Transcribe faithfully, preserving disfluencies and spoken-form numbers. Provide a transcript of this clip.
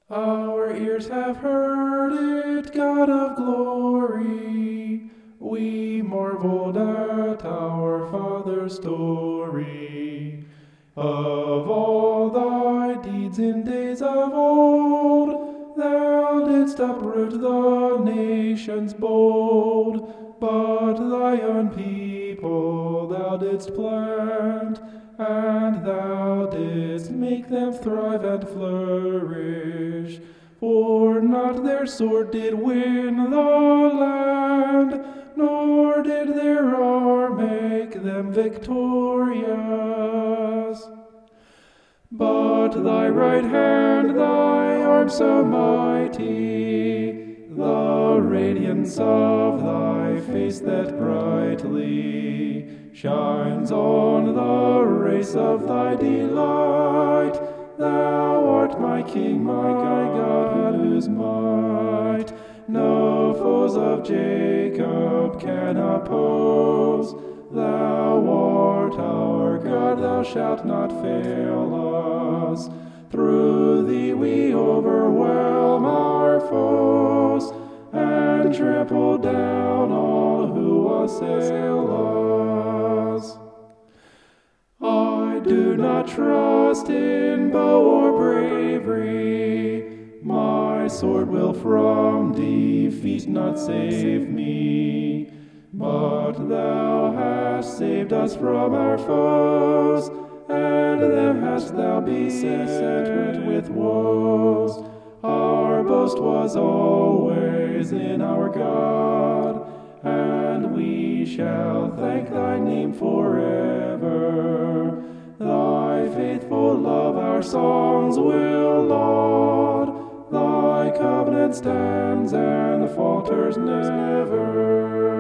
Our ears have heard it, God of glory. We marveled at our Father's story. Of all thy deeds in days of old, thou didst uproot the nations bold, but thy own people thou didst plant, and thou didst make them thrive and flourish. For not their sword did win the land, nor did their arm make them victorious. But thy right hand, thy arm so mighty, the radiance of thy face that brightly shines on the race of thy delight. Thou art my King, my God, whose might no foes of Jacob can oppose. Thou art our God, thou shalt not fail us. Through thee we overwhelm our foes, and trample down all who assail us. I do not trust in bow or bravery, my sword will from defeat not save me. But thou hast saved us from our foes, and them hast thou beset with woes. Our boast was always in our God, and we shall thank thy name forever. Thy faithful love our songs will laud, thy covenant stands and falters never.